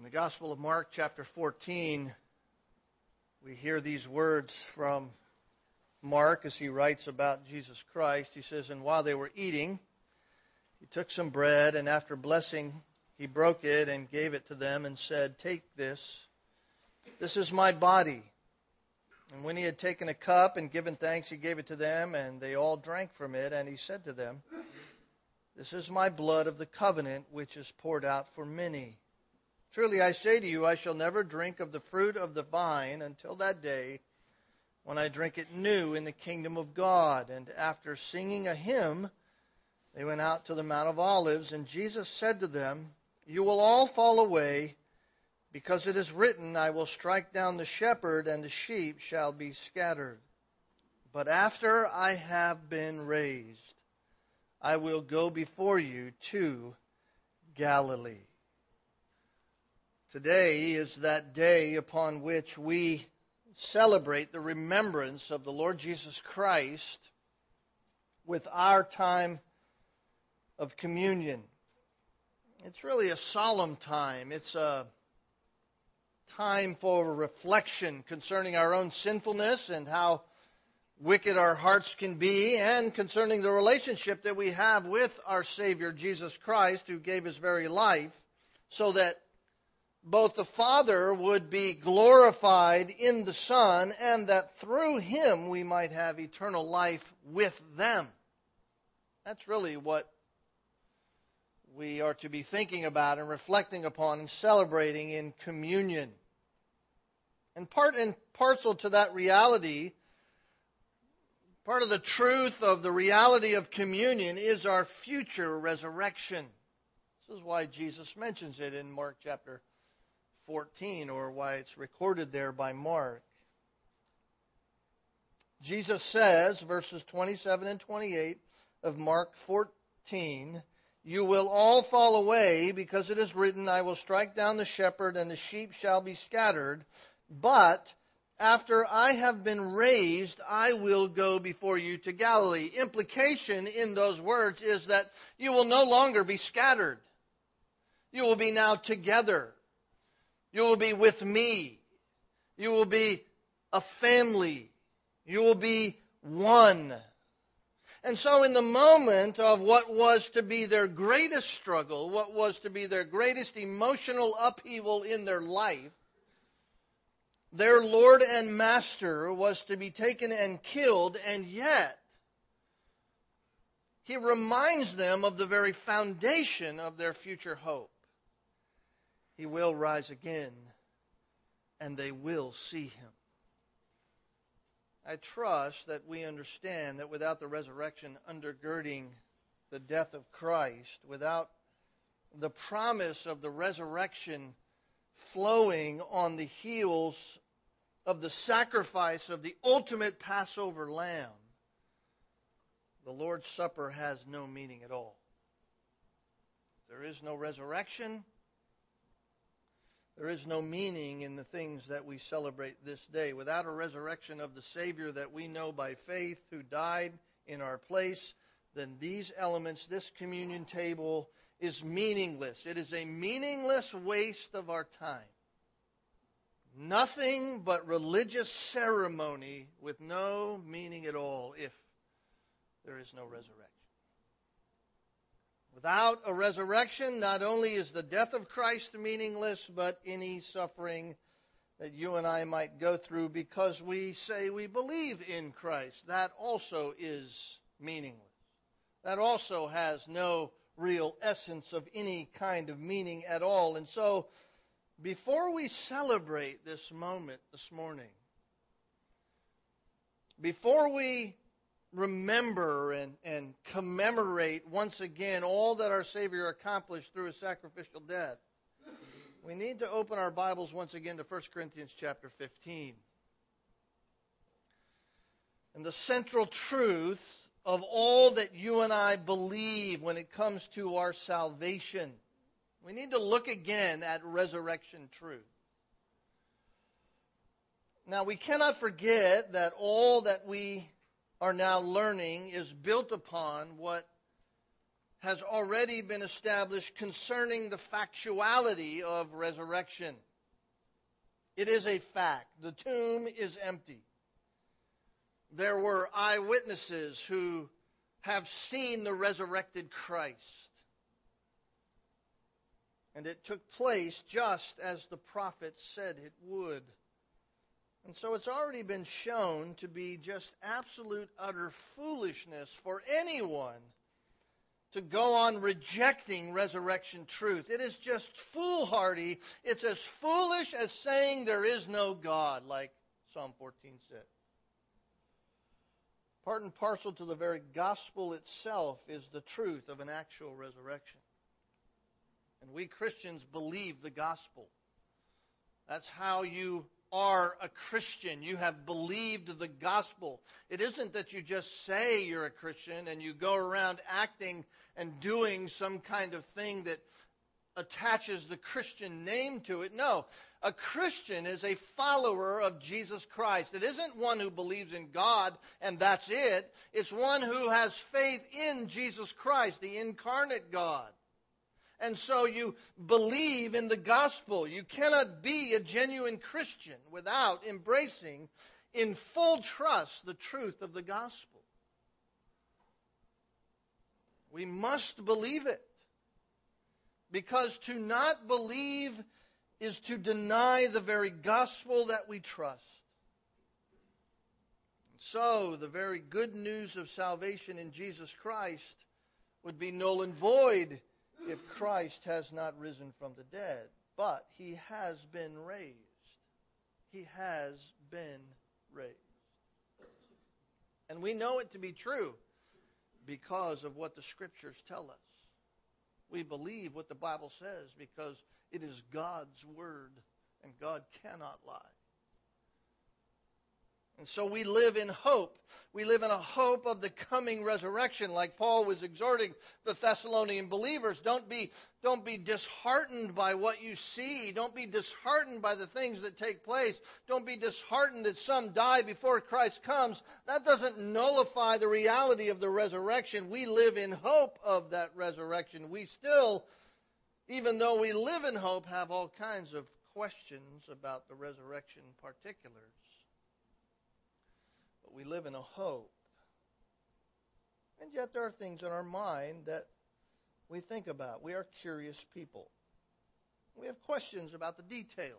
In the Gospel of Mark, chapter 14, we hear these words from Mark as he writes about Jesus Christ. He says, "And while they were eating, he took some bread, and after blessing, he broke it and gave it to them and said, 'Take this. This is my body.' And when he had taken a cup and given thanks, he gave it to them, and they all drank from it. And he said to them, 'This is my blood of the covenant, which is poured out for many. Truly I say to you, I shall never drink of the fruit of the vine until that day when I drink it new in the kingdom of God.' And after singing a hymn, they went out to the Mount of Olives. And Jesus said to them, 'You will all fall away, because it is written, I will strike down the shepherd, and the sheep shall be scattered. But after I have been raised, I will go before you to Galilee.'" Today is that day upon which we celebrate the remembrance of the Lord Jesus Christ with our time of communion. It's really a solemn time. It's a time for reflection concerning our own sinfulness and how wicked our hearts can be, and concerning the relationship that we have with our Savior Jesus Christ, who gave His very life so that both the Father would be glorified in the Son, and that through Him we might have eternal life with them. That's really what we are to be thinking about and reflecting upon and celebrating in communion. And part and parcel to that reality, part of the truth of the reality of communion is our future resurrection. This is why Jesus mentions it in Mark chapter 14, or why it's recorded there by Mark. Jesus says, verses 27 and 28 of Mark 14, "You will all fall away, because it is written, I will strike down the shepherd, and the sheep shall be scattered. But after I have been raised, I will go before you to Galilee." Implication in those words is that you will no longer be scattered. You will be now together. You will be with me. You will be a family. You will be one. And so in the moment of what was to be their greatest struggle, what was to be their greatest emotional upheaval in their life, their Lord and Master was to be taken and killed, and yet He reminds them of the very foundation of their future hope. He will rise again, and they will see Him. I trust that we understand that without the resurrection undergirding the death of Christ, without the promise of the resurrection flowing on the heels of the sacrifice of the ultimate Passover lamb, the Lord's Supper has no meaning at all. There is no resurrection. There is no meaning in the things that we celebrate this day. Without a resurrection of the Savior that we know by faith, who died in our place, then these elements, this communion table, is meaningless. It is a meaningless waste of our time. Nothing but religious ceremony with no meaning at all if there is no resurrection. Without a resurrection, not only is the death of Christ meaningless, but any suffering that you and I might go through because we say we believe in Christ, that also is meaningless. That also has no real essence of any kind of meaning at all. And so, before we celebrate this moment this morning, before we remember and commemorate once again all that our Savior accomplished through His sacrificial death, we need to open our Bibles once again to 1 Corinthians chapter 15. And the central truth of all that you and I believe when it comes to our salvation, we need to look again at resurrection truth. Now, we cannot forget that all that we are now learning is built upon what has already been established concerning the factuality of resurrection. It is a fact. The tomb is empty. There were eyewitnesses who have seen the resurrected Christ. And it took place just as the prophets said it would. And so it's already been shown to be just absolute utter foolishness for anyone to go on rejecting resurrection truth. It is just foolhardy. It's as foolish as saying there is no God, like Psalm 14 said. Part and parcel to the very gospel itself is the truth of an actual resurrection. And we Christians believe the gospel. That's how you are a Christian. You have believed the gospel. It isn't that you just say you're a Christian and you go around acting and doing some kind of thing that attaches the Christian name to it. No, a Christian is a follower of Jesus Christ. It isn't one who believes in God and that's it. It's one who has faith in Jesus Christ, the incarnate God. And so you believe in the gospel. You cannot be a genuine Christian without embracing in full trust the truth of the gospel. We must believe it. Because to not believe is to deny the very gospel that we trust. So the very good news of salvation in Jesus Christ would be null and void if Christ has not risen from the dead. But he has been raised. He has been raised. And we know it to be true because of what the Scriptures tell us. We believe what the Bible says because it is God's Word, and God cannot lie. And so we live in hope. We live in a hope of the coming resurrection, like Paul was exhorting the Thessalonian believers. Don't be disheartened by what you see. Don't be disheartened by the things that take place. Don't be disheartened that some die before Christ comes. That doesn't nullify the reality of the resurrection. We live in hope of that resurrection. We still, even though we live in hope, have all kinds of questions about the resurrection particulars. We live in a hope. And yet there are things in our mind that we think about. We are curious people. We have questions about the details.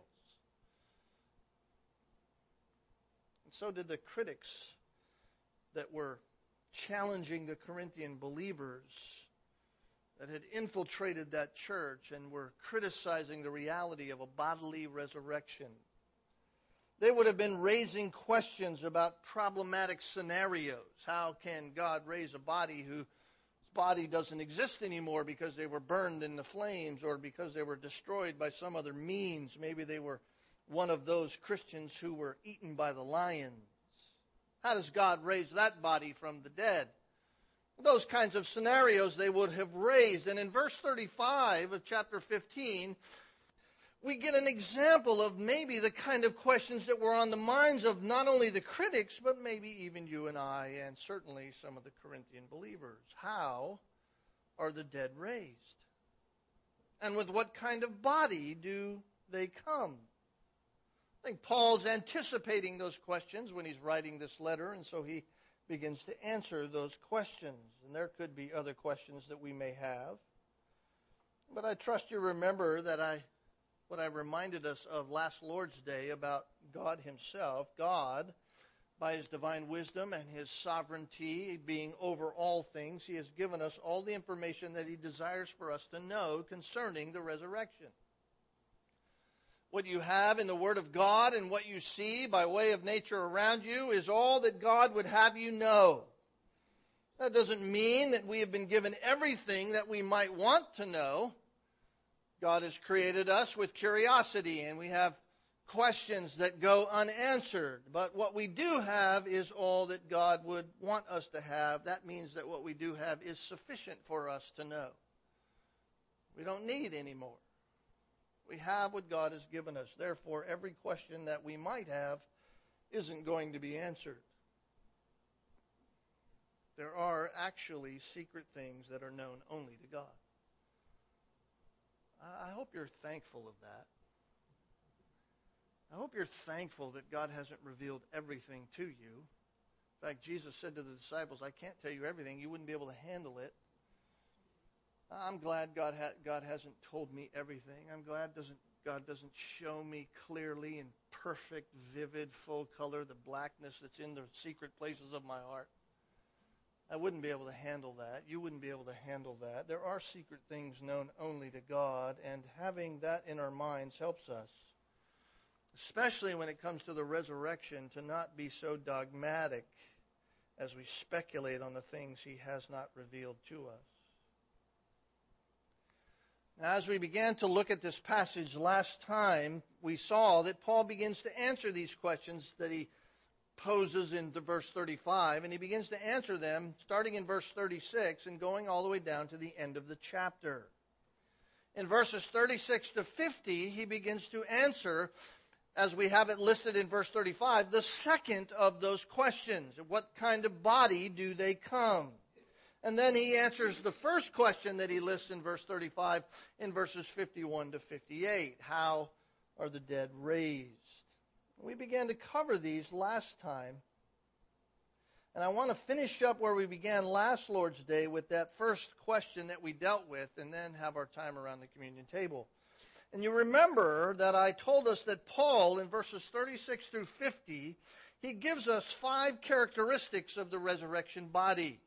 And so did the critics that were challenging the Corinthian believers that had infiltrated that church and were criticizing the reality of a bodily resurrection. They would have been raising questions about problematic scenarios. How can God raise a body whose body doesn't exist anymore because they were burned in the flames or because they were destroyed by some other means? Maybe they were one of those Christians who were eaten by the lions. How does God raise that body from the dead? Those kinds of scenarios they would have raised. And in verse 35 of chapter 15, we get an example of maybe the kind of questions that were on the minds of not only the critics, but maybe even you and I, and certainly some of the Corinthian believers. How are the dead raised? And with what kind of body do they come? I think Paul's anticipating those questions when he's writing this letter, and so he begins to answer those questions. And there could be other questions that we may have. But I trust you remember that what I reminded us of last Lord's Day about God himself. God, by his divine wisdom and his sovereignty, being over all things, he has given us all the information that he desires for us to know concerning the resurrection. What you have in the Word of God and what you see by way of nature around you is all that God would have you know. That doesn't mean that we have been given everything that we might want to know. God has created us with curiosity, and we have questions that go unanswered. But what we do have is all that God would want us to have. That means that what we do have is sufficient for us to know. We don't need any more. We have what God has given us. Therefore, every question that we might have isn't going to be answered. There are actually secret things that are known only to God. I hope you're thankful of that. I hope you're thankful that God hasn't revealed everything to you. In fact, Jesus said to the disciples, I can't tell you everything. You wouldn't be able to handle it. I'm glad God hasn't told me everything. I'm glad God doesn't show me clearly in perfect, vivid, full color the blackness that's in the secret places of my heart. I wouldn't be able to handle that. You wouldn't be able to handle that. There are secret things known only to God, and having that in our minds helps us, especially when it comes to the resurrection, to not be so dogmatic as we speculate on the things He has not revealed to us. Now, as we began to look at this passage last time, we saw that Paul begins to answer these questions that he poses in verse 35, and he begins to answer them starting in verse 36 and going all the way down to the end of the chapter. In verses 36 to 50, he begins to answer, as we have it listed in verse 35, the second of those questions. What kind of body do they come? And then he answers the first question that he lists in verse 35 in verses 51 to 58. How are the dead raised? We began to cover these last time. And I want to finish up where we began last Lord's Day with that first question that we dealt with, and then have our time around the communion table. And you remember that I told us that Paul, in verses 36 through 50, he gives us 5 characteristics of the resurrection body.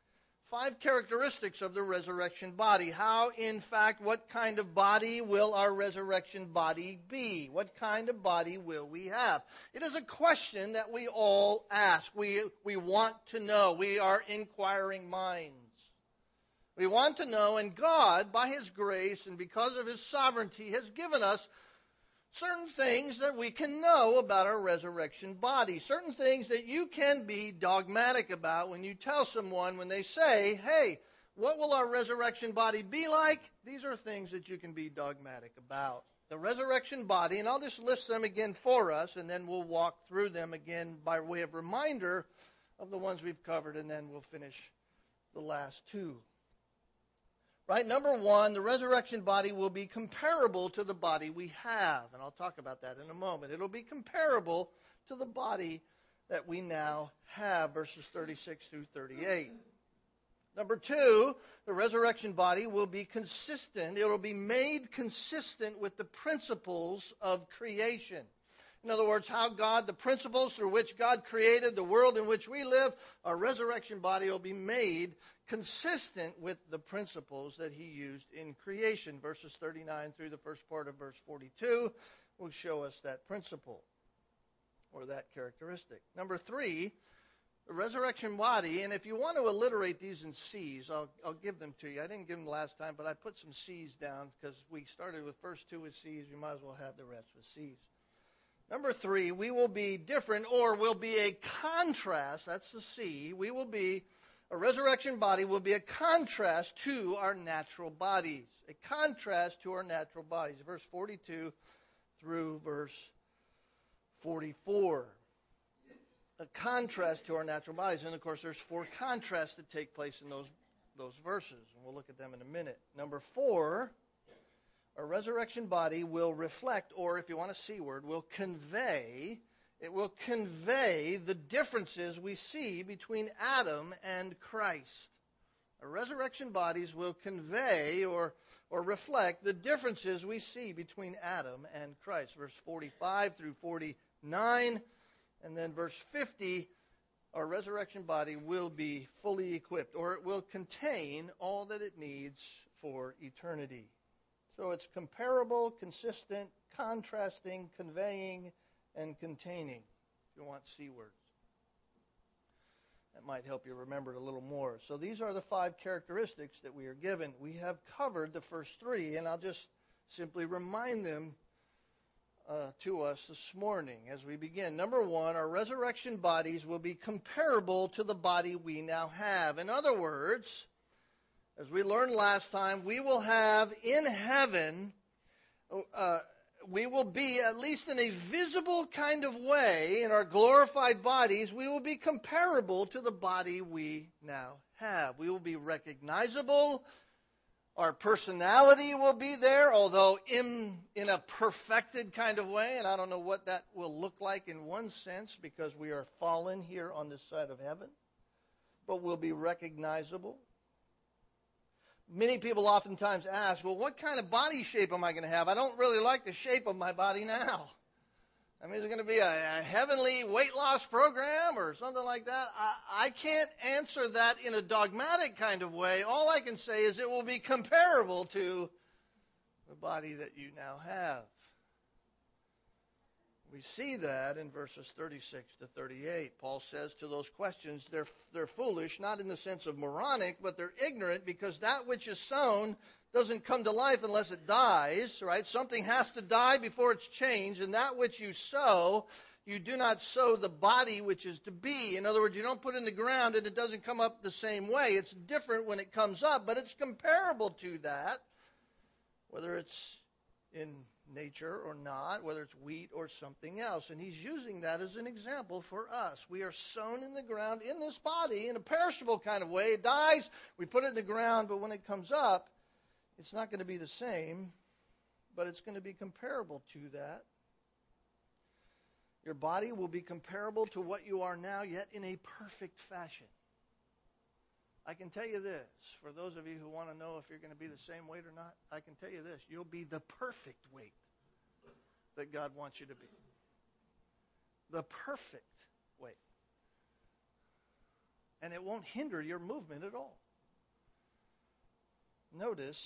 5 characteristics of the resurrection body. How, in fact, what kind of body will our resurrection body be? What kind of body will we have? It is a question that we all ask. We want to know. We are inquiring minds. We want to know, and God, by His grace and because of His sovereignty, has given us certain things that we can know about our resurrection body. Certain things that you can be dogmatic about when you tell someone, when they say, hey, what will our resurrection body be like? These are things that you can be dogmatic about. The resurrection body, and I'll just list them again for us, and then we'll walk through them again by way of reminder of the ones we've covered, and then we'll finish the last 2. Right, number 1, the resurrection body will be comparable to the body we have. And I'll talk about that in a moment. It'll be comparable to the body that we now have, verses 36 through 38. Number 2, the resurrection body will be consistent. It will be made consistent with the principles of creation. In other words, how God, the principles through which God created the world in which we live, our resurrection body will be made consistent with the principles that He used in creation. Verses 39 through the first part of verse 42 will show us that principle or that characteristic. Number 3, the resurrection body, and if you want to alliterate these in C's, I'll give them to you. I didn't give them last time, but I put some C's down because we started with first 2 with C's. We might as well have the rest with C's. Number 3, we will be different, or will be a contrast. That's the C. A resurrection body will be a contrast to our natural bodies. A contrast to our natural bodies. Verse 42 through verse 44. A contrast to our natural bodies. And, of course, there's 4 contrasts that take place in those verses. And we'll look at them in a minute. Number 4, a resurrection body will reflect, or if you want a C word, will convey. It will convey the differences we see between Adam and Christ. Our resurrection bodies will convey or reflect the differences we see between Adam and Christ. Verse 45 through 49, and then verse 50, our resurrection body will be fully equipped, or it will contain all that it needs for eternity. So it's comparable, consistent, contrasting, conveying, and containing, if you want C words. That might help you remember it a little more. So these are the 5 characteristics that we are given. We have covered the first 3, and I'll just simply remind them to us this morning as we begin. Number 1, our resurrection bodies will be comparable to the body we now have. In other words, as we learned last time, we will have in heaven we will be, at least in a visible kind of way, in our glorified bodies, we will be comparable to the body we now have. We will be recognizable. Our personality will be there, although in a perfected kind of way. And I don't know what that will look like in one sense, because we are fallen here on this side of heaven. But we'll be recognizable. Many people oftentimes ask, well, what kind of body shape am I going to have? I don't really like the shape of my body now. I mean, is it going to be a heavenly weight loss program or something like that? I can't answer that in a dogmatic kind of way. All I can say is it will be comparable to the body that you now have. We see that in verses 36 to 38. Paul says to those questions, they're foolish, not in the sense of moronic, but they're ignorant, because that which is sown doesn't come to life unless it dies, right? Something has to die before it's changed, and that which you sow, you do not sow the body which is to be. In other words, you don't put it in the ground and it doesn't come up the same way. It's different when it comes up, but it's comparable to that, whether it's in nature or not, whether it's wheat or something else. And he's using that as an example for us. We are sown in the ground in this body in a perishable kind of way. It dies, we put it in the ground, but when it comes up, it's not going to be the same, but it's going to be comparable to that. Your body will be comparable to what you are now, yet in a perfect fashion. I can tell you this, for those of you who want to know if you're going to be the same weight or not, I can tell you this, you'll be the perfect weight that God wants you to be. The perfect weight. And it won't hinder your movement at all. Notice,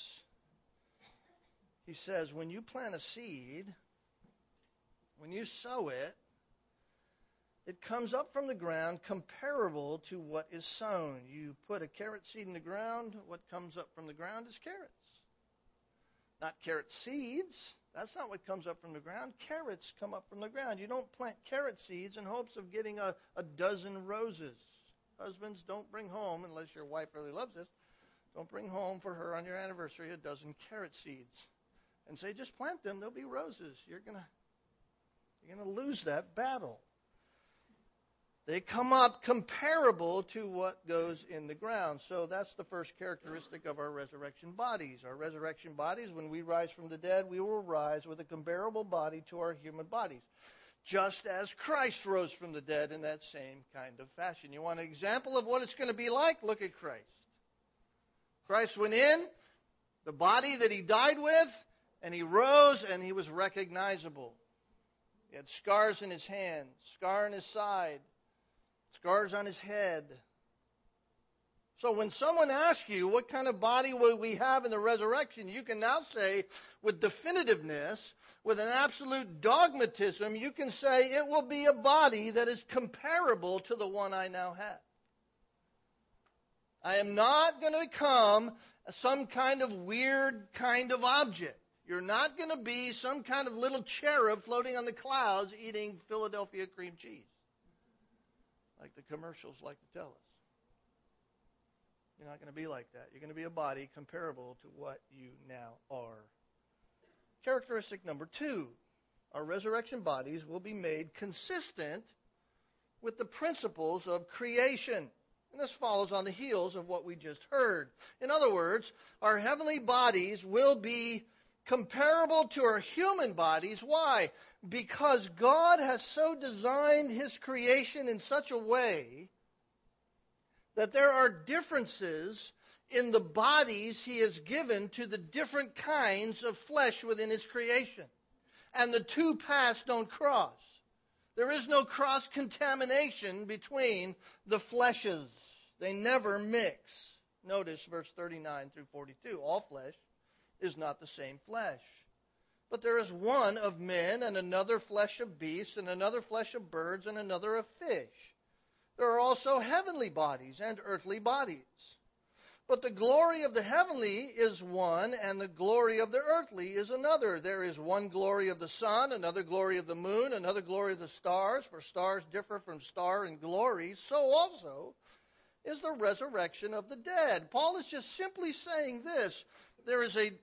he says, when you plant a seed, when you sow it, it comes up from the ground comparable to what is sown. You put a carrot seed in the ground, what comes up from the ground is carrots. Not carrot seeds. That's not what comes up from the ground. Carrots come up from the ground. You don't plant carrot seeds in hopes of getting a dozen roses. Husbands, don't bring home, unless your wife really loves this, don't bring home for her on your anniversary a dozen carrot seeds. And say, just plant them, they'll be roses. You're gonna lose that battle. They come up comparable to what goes in the ground. So that's the first characteristic of our resurrection bodies. Our resurrection bodies, when we rise from the dead, we will rise with a comparable body to our human bodies. Just as Christ rose from the dead in that same kind of fashion. You want an example of what it's going to be like? Look at Christ. Christ went in, the body that he died with, and he rose and he was recognizable. He had scars in his hands, scar in his side, scars on his head. So when someone asks you what kind of body will we have in the resurrection, you can now say with definitiveness, with an absolute dogmatism, you can say it will be a body that is comparable to the one I now have. I am not going to become some kind of weird kind of object. You're not going to be some kind of little cherub floating on the clouds eating Philadelphia cream cheese, like the commercials like to tell us. You're not going to be like that. You're going to be a body comparable to what you now are. Characteristic number 2, our resurrection bodies will be made consistent with the principles of creation. And this follows on the heels of what we just heard. In other words, our heavenly bodies will be comparable to our human bodies. Why? Because God has so designed his creation in such a way that there are differences in the bodies he has given to the different kinds of flesh within his creation. And the two paths don't cross. There is no cross-contamination between the fleshes. They never mix. Notice verse 39 through 42. All flesh is not the same flesh. But there is one of men, and another flesh of beasts, and another flesh of birds, and another of fish. There are also heavenly bodies and earthly bodies. But the glory of the heavenly is one, and the glory of the earthly is another. There is one glory of the sun, another glory of the moon, another glory of the stars, for stars differ from star in glory. So also is the resurrection of the dead. Paul is just simply saying this. There is a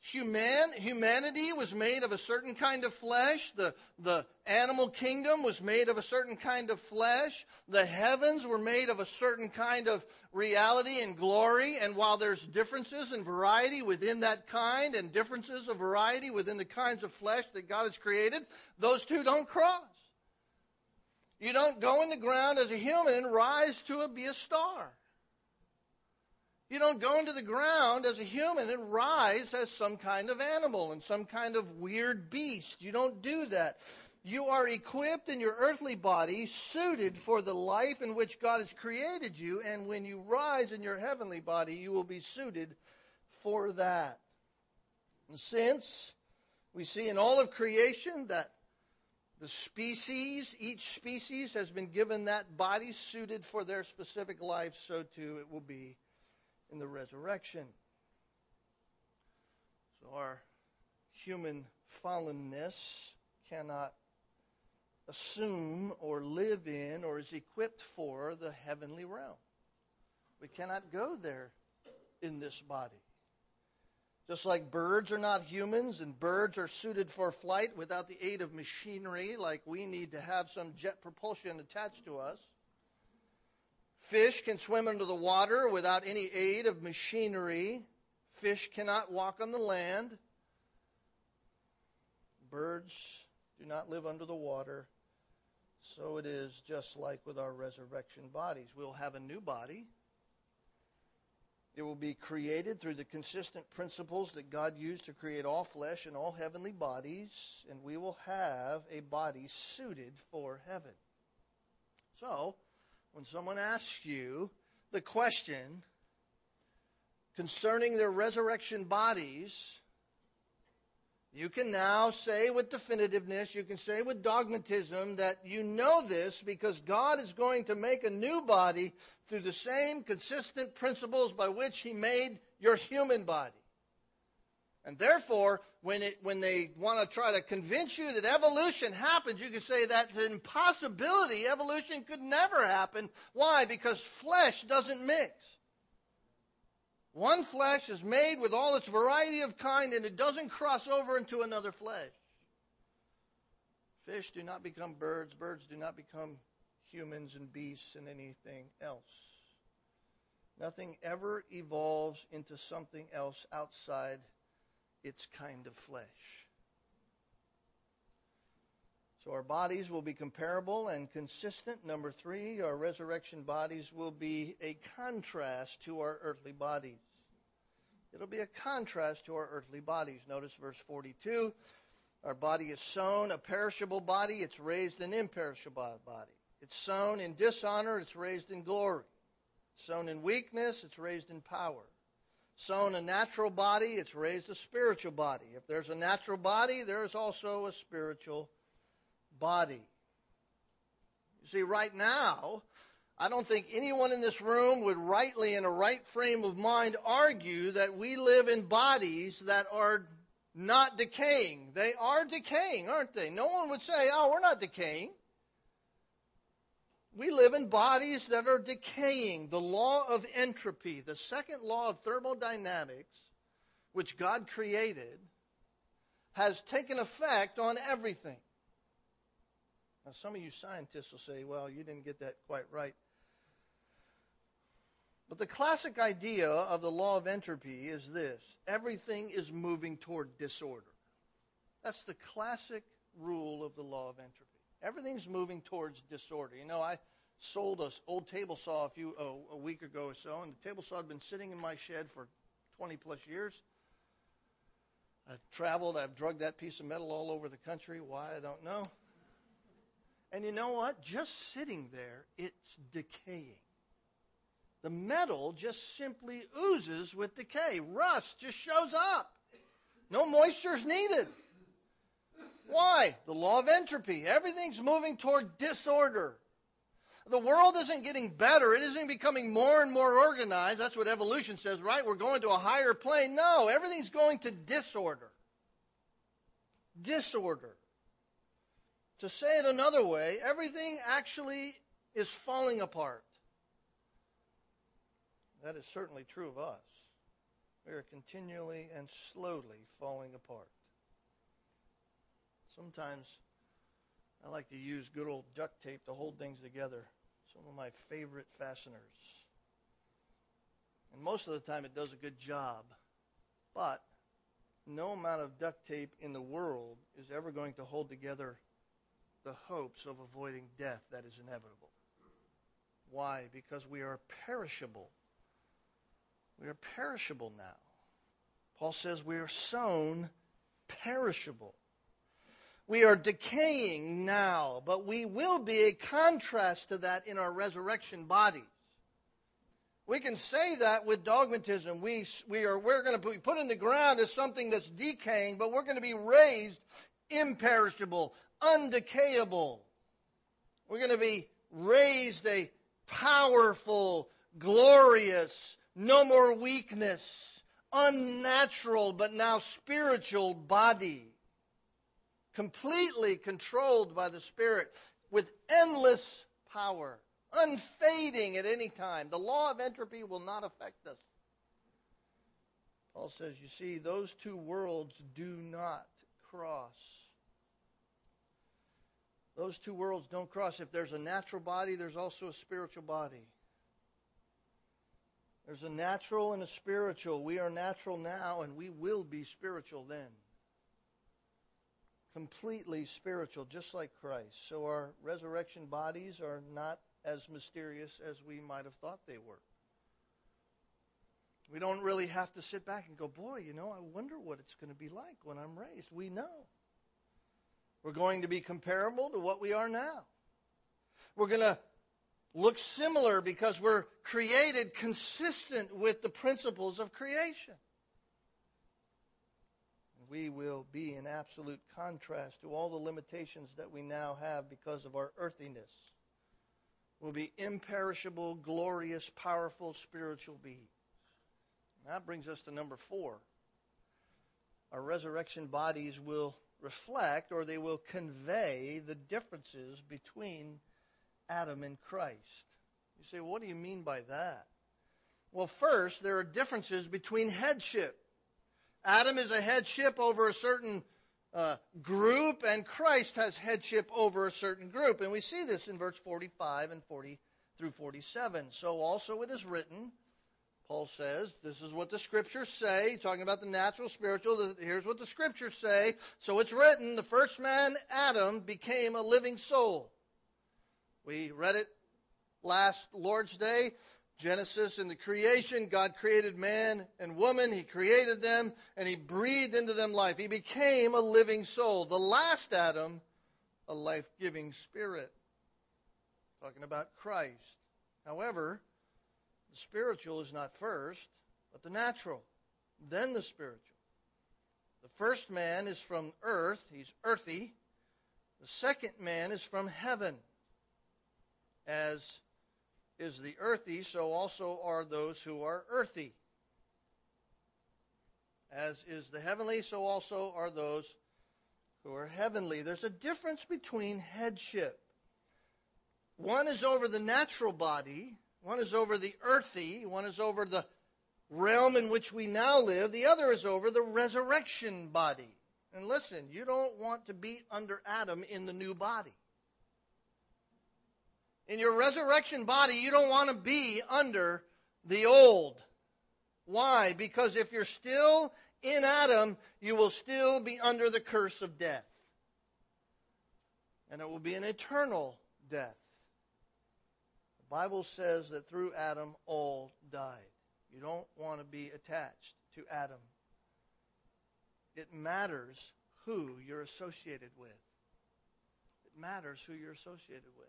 Humanity was made of a certain kind of flesh. The animal kingdom was made of a certain kind of flesh. The heavens were made of a certain kind of reality and glory. And while there's differences in variety within that kind and differences of variety within the kinds of flesh that God has created, those two don't cross. You don't go in the ground as a human and rise to be a star. You don't go into the ground as a human and rise as some kind of animal and some kind of weird beast. You don't do that. You are equipped in your earthly body, suited for the life in which God has created you, and when you rise in your heavenly body, you will be suited for that. And since we see in all of creation that each species has been given that body suited for their specific life, so too it will be in the resurrection. So our human fallenness cannot assume or live in or is equipped for the heavenly realm. We cannot go there in this body. Just like birds are not humans and birds are suited for flight without the aid of machinery, like we need to have some jet propulsion attached to us. Fish can swim under the water without any aid of machinery. Fish cannot walk on the land. Birds do not live under the water. So it is just like with our resurrection bodies. We'll have a new body. It will be created through the consistent principles that God used to create all flesh and all heavenly bodies, and we will have a body suited for heaven. So, when someone asks you the question concerning their resurrection bodies, you can now say with definitiveness, you can say with dogmatism that you know this because God is going to make a new body through the same consistent principles by which He made your human body. And therefore, when they want to try to convince you that evolution happens, you can say that's an impossibility. Evolution could never happen. Why? Because flesh doesn't mix. One flesh is made with all its variety of kind, and it doesn't cross over into another flesh. Fish do not become birds. Birds do not become humans and beasts and anything else. Nothing ever evolves into something else outside its kind of flesh. So our bodies will be comparable and consistent. Number 3, our resurrection bodies will be a contrast to our earthly bodies. It'll be a contrast to our earthly bodies. Notice verse 42. Our body is sown a perishable body. It's raised an imperishable body. It's sown in dishonor. It's raised in glory. Sown in weakness. It's raised in power. Sown a natural body, it's raised a spiritual body. If there's a natural body, there is also a spiritual body. You see, right now, I don't think anyone in this room would rightly, in a right frame of mind, argue that we live in bodies that are not decaying. They are decaying, aren't they? No one would say, oh, we're not decaying. We live in bodies that are decaying. The law of entropy, the second law of thermodynamics, which God created, has taken effect on everything. Now, some of you scientists will say, well, you didn't get that quite right. But the classic idea of the law of entropy is this. Everything is moving toward disorder. That's the classic rule of the law of entropy. Everything's moving towards disorder. You know, I sold an old table saw a week ago or so, and the table saw had been sitting in my shed for 20 plus years. I've traveled, I've drugged that piece of metal all over the country. Why, I don't know. And you know what? Just sitting there, it's decaying. The metal just simply oozes with decay. Rust just shows up. No moisture is needed. Why? The law of entropy. Everything's moving toward disorder. The world isn't getting better. It isn't becoming more and more organized. That's what evolution says, right? We're going to a higher plane. No, everything's going to disorder. Disorder. To say it another way, everything actually is falling apart. That is certainly true of us. We are continually and slowly falling apart. Sometimes I like to use good old duct tape to hold things together. Some of my favorite fasteners. And most of the time it does a good job. But no amount of duct tape in the world is ever going to hold together the hopes of avoiding death that is inevitable. Why? Because we are perishable. We are perishable now. Paul says we are sown perishable. We are decaying now, but we will be a contrast to that in our resurrection bodies. We can say that with dogmatism. We're going to be put in the ground as something that's decaying, but we're going to be raised imperishable, undecayable. We're going to be raised a powerful, glorious, no more weakness, unnatural but now spiritual body, completely controlled by the Spirit with endless power, unfading at any time. The law of entropy will not affect us. Paul says, you see, those two worlds do not cross. Those two worlds don't cross. If there's a natural body, there's also a spiritual body. There's a natural and a spiritual. We are natural now, and we will be spiritual then. Completely spiritual, just like Christ. So our resurrection bodies are not as mysterious as we might have thought they were. We don't really have to sit back and go, boy, I wonder what it's going to be like when I'm raised. We know. We're going to be comparable to what we are now. We're going to look similar because we're created consistent with the principles of creation. We will be in absolute contrast to all the limitations that we now have because of our earthiness. We'll be imperishable, glorious, powerful, spiritual beings. And that brings us to number 4. Our resurrection bodies will reflect, or they will convey, the differences between Adam and Christ. You say, what do you mean by that? Well, first, there are differences between headship. Adam is a headship over a certain group, and Christ has headship over a certain group. And we see this in verse 45 and 40 through 47. So also it is written, Paul says, this is what the Scriptures say, talking about the natural, spiritual. Here's what the Scriptures say. So it's written, the first man, Adam, became a living soul. We read it last Lord's Day. Genesis and the creation, God created man and woman. He created them, and He breathed into them life. He became a living soul. The last Adam, a life-giving spirit. Talking about Christ. However, the spiritual is not first, but the natural. Then the spiritual. The first man is from earth. He's earthy. The second man is from heaven. As is the earthy, so also are those who are earthy. As is the heavenly, so also are those who are heavenly. There's a difference between headship. One is over the natural body, one is over the earthy, one is over the realm in which we now live, the other is over the resurrection body. And listen, you don't want to be under Adam in the new body. In your resurrection body, you don't want to be under the old. Why? Because if you're still in Adam, you will still be under the curse of death. And it will be an eternal death. The Bible says that through Adam, all died. You don't want to be attached to Adam. It matters who you're associated with. It matters who you're associated with.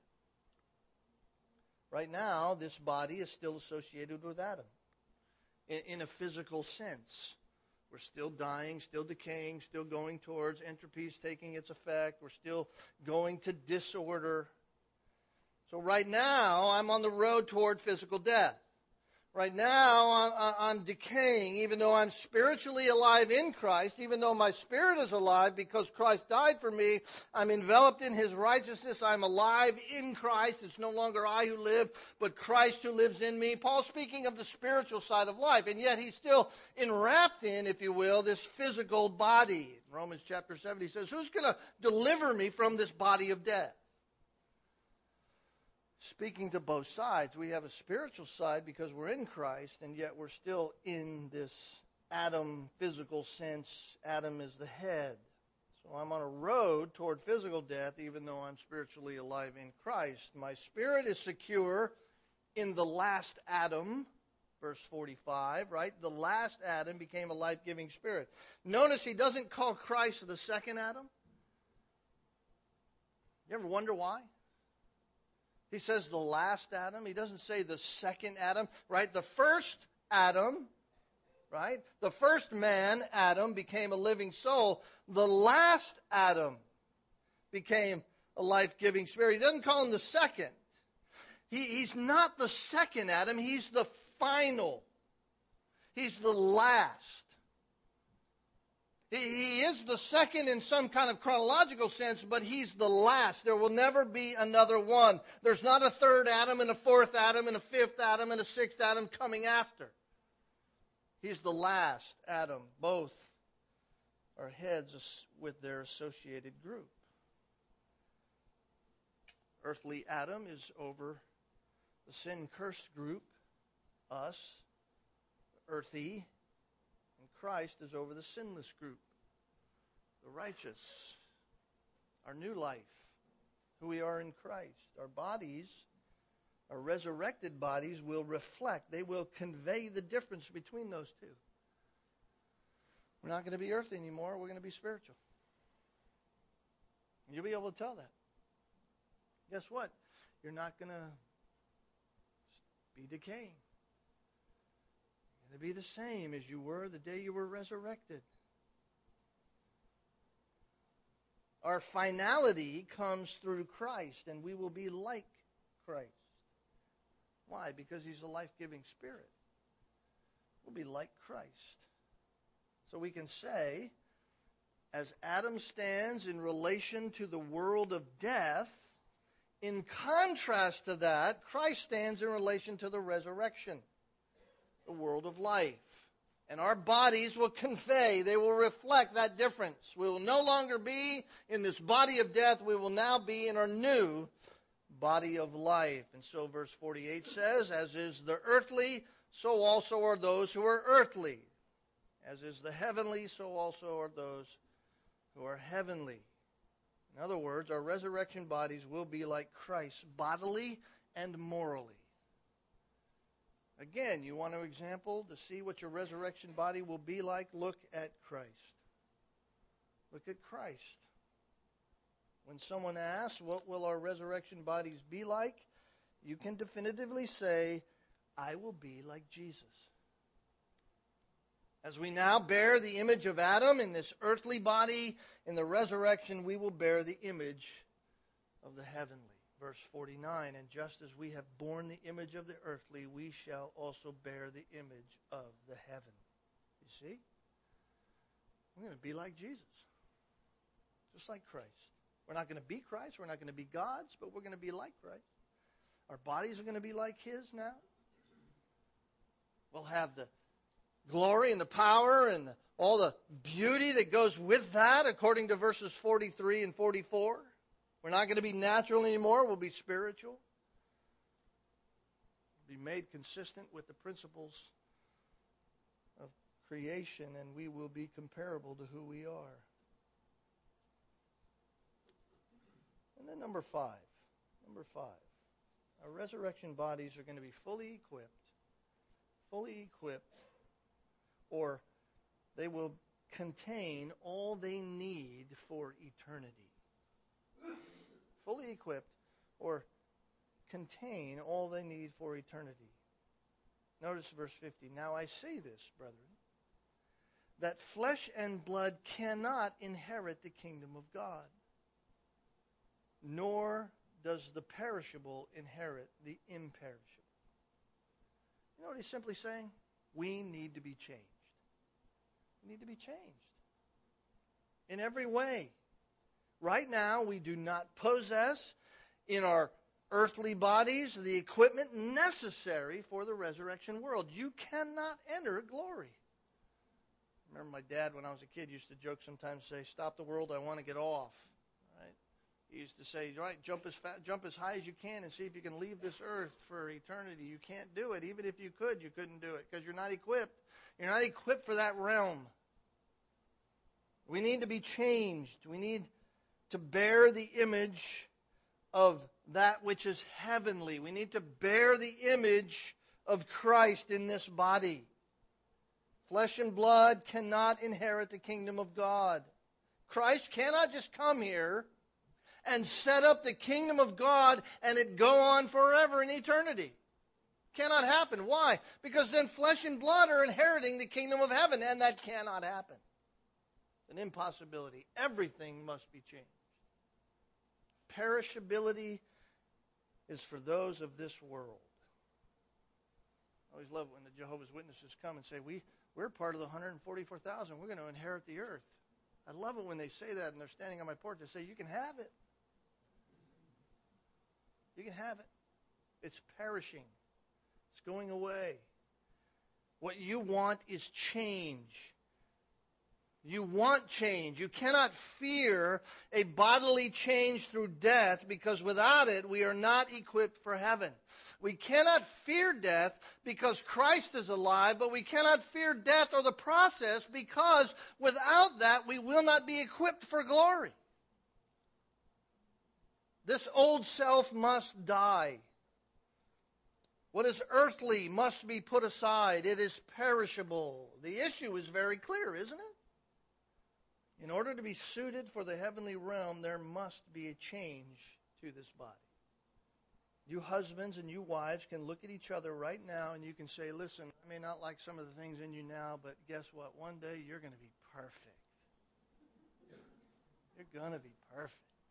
Right now, this body is still associated with Adam in a physical sense. We're still dying, still decaying, still going towards entropy taking its effect. We're still going to disorder. So right now, I'm on the road toward physical death. Right now, I'm decaying, even though I'm spiritually alive in Christ, even though my spirit is alive because Christ died for me. I'm enveloped in His righteousness. I'm alive in Christ. It's no longer I who live, but Christ who lives in me. Paul's speaking of the spiritual side of life, and yet he's still enwrapped in, if you will, this physical body. In Romans chapter 7, he says, who's going to deliver me from this body of death? Speaking to both sides, we have a spiritual side because we're in Christ, and yet we're still in this Adam physical sense. Adam is the head. So I'm on a road toward physical death, even though I'm spiritually alive in Christ. My spirit is secure in the last Adam, verse 45, right? The last Adam became a life-giving spirit. Notice he doesn't call Christ the second Adam. You ever wonder why? He says the last Adam. He doesn't say the second Adam, right? The first Adam, right? The first man, Adam, became a living soul. The last Adam became a life-giving spirit. He doesn't call him the second. He's not the second Adam. He's the final. He's the last. He is the second in some kind of chronological sense, but he's the last. There will never be another one. There's not a third Adam and a fourth Adam and a fifth Adam and a sixth Adam coming after. He's the last Adam. Both are heads with their associated group. Earthly Adam is over the sin-cursed group, us, earthy. Christ is over the sinless group, the righteous, our new life, who we are in Christ. Our bodies, our resurrected bodies will reflect, they will convey the difference between those two. We're not going to be earthly anymore, we're going to be spiritual. You'll be able to tell that. Guess what? You're not going to be decaying. To be the same as you were the day you were resurrected. Our finality comes through Christ, and we will be like Christ. Why? Because He's a life-giving Spirit. We'll be like Christ. So we can say, as Adam stands in relation to the world of death, in contrast to that, Christ stands in relation to the resurrection, the world of life. And our bodies will convey, they will reflect that difference. We will no longer be in this body of death. We will now be in our new body of life. And so verse 48 says, as is the earthly, so also are those who are earthly. As is the heavenly, so also are those who are heavenly. In other words, our resurrection bodies will be like Christ, bodily and morally. Again, you want an example to see what your resurrection body will be like? Look at Christ. Look at Christ. When someone asks, what will our resurrection bodies be like? You can definitively say, I will be like Jesus. As we now bear the image of Adam in this earthly body, in the resurrection we will bear the image of the heavenly. Verse 49, and just as we have borne the image of the earthly, we shall also bear the image of the heaven. You see? We're going to be like Jesus. Just like Christ. We're not going to be Christ. We're not going to be God's, but we're going to be like Christ. Our bodies are going to be like His now. We'll have the glory and the power and all the beauty that goes with that, according to verses 43 and 44. We're not going to be natural anymore. We'll be spiritual. We'll be made consistent with the principles of creation, and we will be comparable to who we are. And then number five. Our resurrection bodies are going to be fully equipped, or they will contain all they need for eternity. Fully equipped, or contain all they need for eternity. Notice verse 50. Now I say this, brethren, that flesh and blood cannot inherit the kingdom of God, nor does the perishable inherit the imperishable. You know what he's simply saying? We need to be changed. We need to be changed in every way. Right now, we do not possess in our earthly bodies the equipment necessary for the resurrection world. You cannot enter glory. I remember my dad, when I was a kid, used to joke sometimes, say, "Stop the world, I want to get off." Right? He used to say, "Right, jump as high as you can and see if you can leave this earth for eternity." You can't do it. Even if you could, you couldn't do it because you're not equipped. You're not equipped for that realm. We need to be changed. We need to bear the image of that which is heavenly. We need to bear the image of Christ in this body. Flesh and blood cannot inherit the kingdom of God. Christ cannot just come here and set up the kingdom of God and it go on forever in eternity. Cannot happen. Why? Because then flesh and blood are inheriting the kingdom of heaven, and that cannot happen. It's an impossibility. Everything must be changed. Perishability is for those of this world. I always love it when the Jehovah's Witnesses come and say, we're part of the 144,000. We're going to inherit the earth. I love it when they say that and they're standing on my porch. They say, you can have it. You can have it. It's perishing. It's going away. What you want is change. You want change. You cannot fear a bodily change through death because without it we are not equipped for heaven. We cannot fear death because Christ is alive, but we cannot fear death or the process because without that we will not be equipped for glory. This old self must die. What is earthly must be put aside. It is perishable. The issue is very clear, isn't it? In order to be suited for the heavenly realm, there must be a change to this body. You husbands and you wives can look at each other right now and you can say, listen, I may not like some of the things in you now, but guess what? One day you're going to be perfect. You're going to be perfect.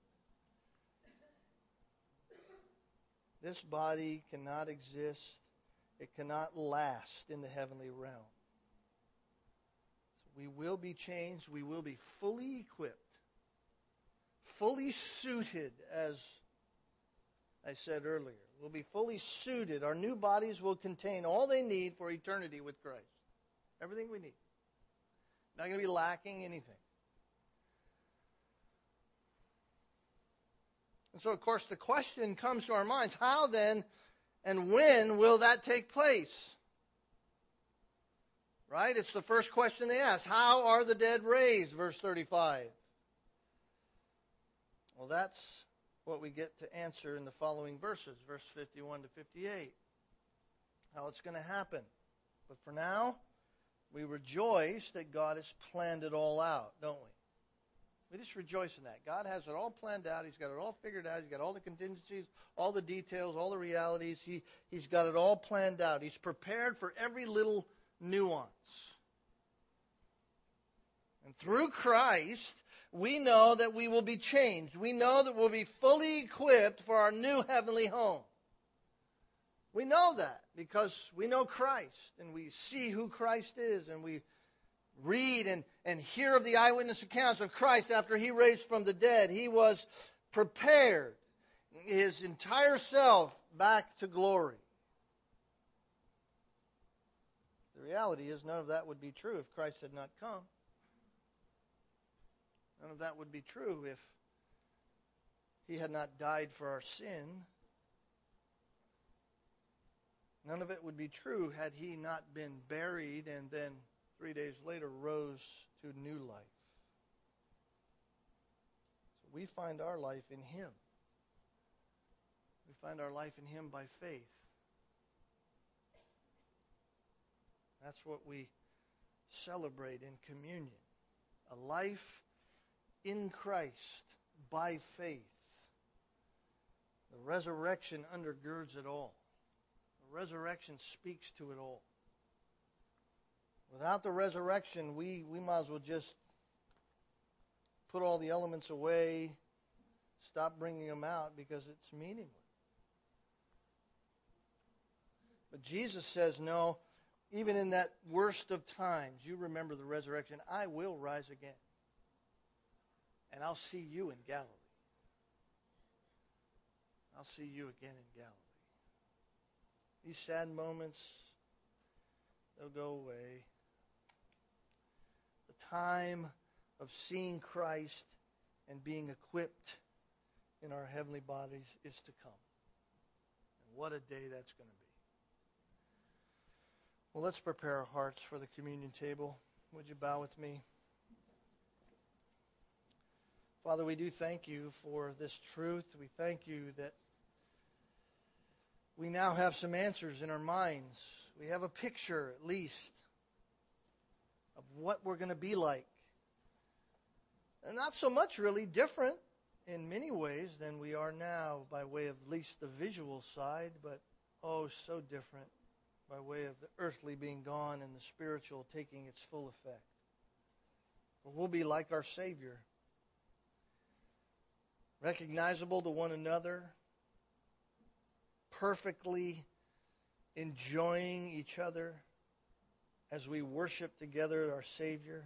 This body cannot exist. It cannot last in the heavenly realm. So we will be changed. We will be fully equipped, fully suited, as I said earlier. We'll be fully suited. Our new bodies will contain all they need for eternity with Christ. Everything we need. Not going to be lacking anything. And so, of course, the question comes to our minds, how then and when will that take place? Right? It's the first question they ask. How are the dead raised? Verse 35. Well, that's what we get to answer in the following verses, verse 51 to 58. How it's going to happen. But for now, we rejoice that God has planned it all out, don't we? We just rejoice in that. God has it all planned out. He's got it all figured out. He's got all the contingencies, all the details, all the realities. He's got it all planned out. He's prepared for every little nuance. And through Christ, we know that we will be changed. We know that we'll be fully equipped for our new heavenly home. We know that because we know Christ and we see who Christ is and we read and hear of the eyewitness accounts of Christ after He raised from the dead. He was prepared, His entire self, back to glory. The reality is none of that would be true if Christ had not come. None of that would be true if He had not died for our sin. None of it would be true had He not been buried and then 3 days later rose to new life. So we find our life in Him. We find our life in Him by faith. That's what we celebrate in communion. A life in Christ by faith. The resurrection undergirds it all. The resurrection speaks to it all. Without the resurrection, we might as well just put all the elements away, stop bringing them out because it's meaningless. But Jesus says, no, even in that worst of times, you remember the resurrection. I will rise again. And I'll see you in Galilee. I'll see you again in Galilee. These sad moments, they'll go away. The time of seeing Christ and being equipped in our heavenly bodies is to come. And what a day that's going to be. Well, let's prepare our hearts for the communion table. Would you bow with me? Father, we do thank you for this truth. We thank you that we now have some answers in our minds. We have a picture, at least, of what we're going to be like. And not so much really different in many ways than we are now by way of at least the visual side, but oh, so different by way of the earthly being gone and the spiritual taking its full effect. But we'll be like our Savior, recognizable to one another, perfectly enjoying each other as we worship together our Savior.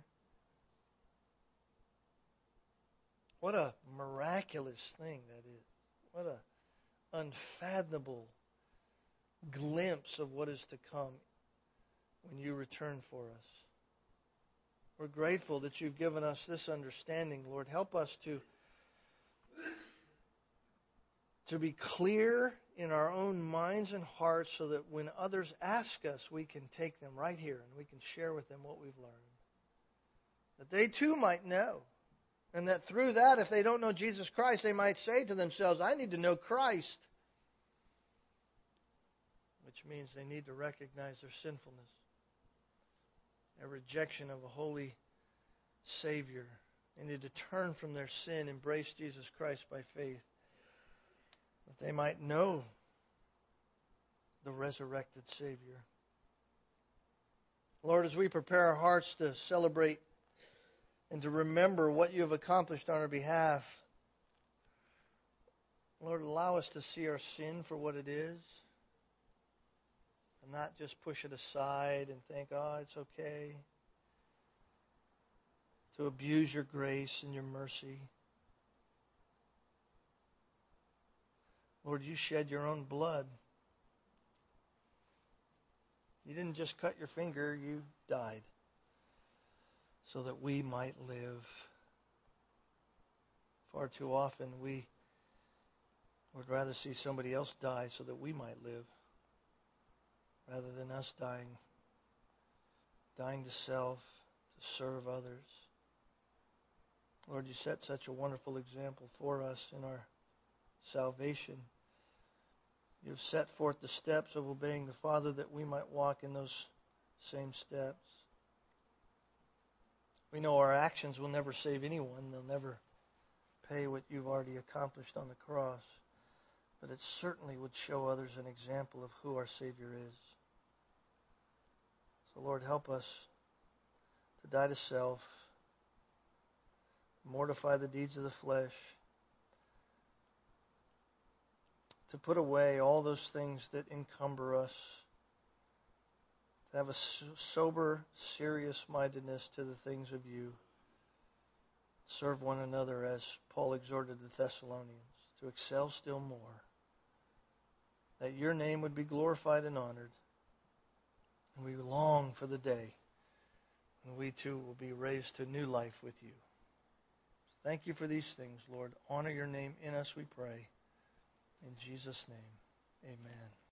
What a miraculous thing that is. What an unfathomable glimpse of what is to come when you return for us. We're grateful that you've given us this understanding, Lord. Help us to be clear in our own minds and hearts so that when others ask us, we can take them right here and we can share with them what we've learned. That they too might know. And that through that, if they don't know Jesus Christ, they might say to themselves, I need to know Christ. Which means they need to recognize their sinfulness, their rejection of a holy Savior. They need to turn from their sin, embrace Jesus Christ by faith, that they might know the resurrected Savior. Lord, as we prepare our hearts to celebrate and to remember what you have accomplished on our behalf, Lord, allow us to see our sin for what it is and not just push it aside and think, oh, it's okay. To abuse your grace and your mercy. Lord, you shed your own blood. You didn't just cut your finger, you died so that we might live. Far too often we would rather see somebody else die so that we might live rather than us dying to self, to serve others. Lord, you set such a wonderful example for us in our salvation. You've set forth the steps of obeying the Father that we might walk in those same steps. We know our actions will never save anyone. They'll never pay what you've already accomplished on the cross. But it certainly would show others an example of who our Savior is. So, Lord, help us to die to self, mortify the deeds of the flesh, to put away all those things that encumber us, to have a sober, serious-mindedness to the things of you. Serve one another as Paul exhorted the Thessalonians, to excel still more, that your name would be glorified and honored. And we long for the day when we too will be raised to new life with you. Thank you for these things, Lord. Honor your name in us, we pray. In Jesus' name, amen.